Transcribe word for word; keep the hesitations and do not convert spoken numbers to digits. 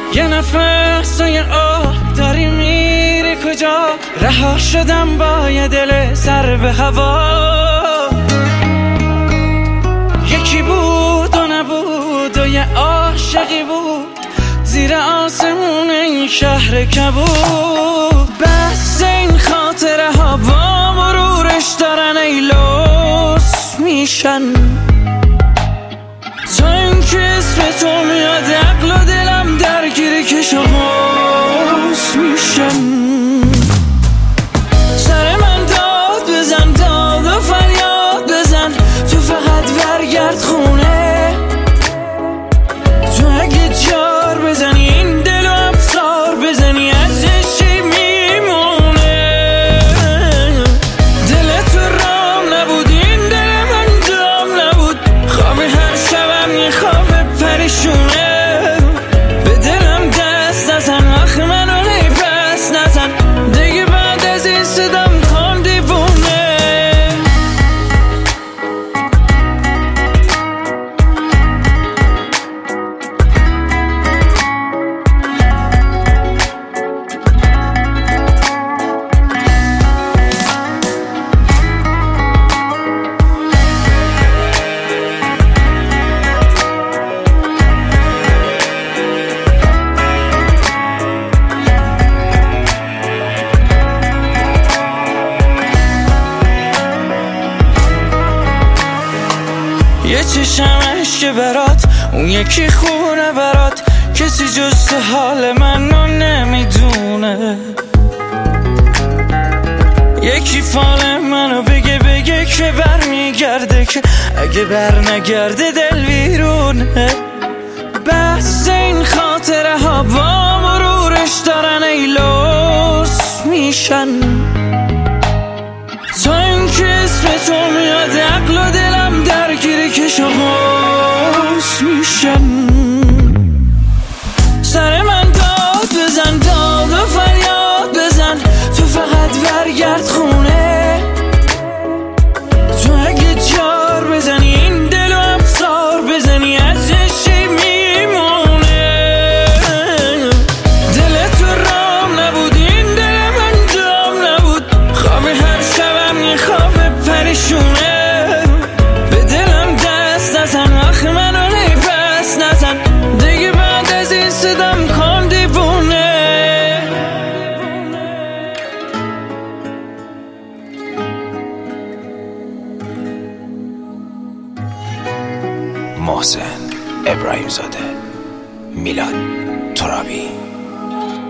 یه نفس و یه آه داری میری کجا؟ رها شدم با یه دل سر به هوا. یکی بود و نبود و یه عاشقی بود زیر آسمون این شهر کبود. بس این خاطره ها با مرورش دارن ای لوس میشن. تا این که اسم تو میاد عقل و دلم درگیری کش و قوس میشن. سر من داد بزن داد و فریاد بزن، تو فقط برگرد خونه. تو اگه جار بزنی این دل و افسار بزنی ازش چی میمونه؟ دل تو رام نبود این دل من دام نبود، خواب هر شبم یه خواب پریشونه. به دلم دست نزن آخ منو پس نزن، دیگه بعد از این صدام کن دیوونه. یه چشم عشق برات، اون یکی خونه برات، کسی جز تو حال منو نمیدونه. یکی فال منو بگه بگه که بر میگرده، که اگه بر نگرده دل ویرونه. بس این خاطره ها با مرورش دارن ای لوس میشن. تا این که اسم تو میاد عقل و دلم درگیری کش و قوس میشن. سر من داد بزن داد و فریاد بزن، تو فقط برگرد خونه. تو اگه جار بزنی این دل و افسار بزنی ازش چی میمونه؟ دل تو رام نبود این دل من دام نبود، خواب هر شبم یه خواب پریشونه. به دلم دست نزن آخ منو پس نزن، دیگه بعد از این صدام کن دیوونه. محسن ابراهیم زاده، میلاد ترابی.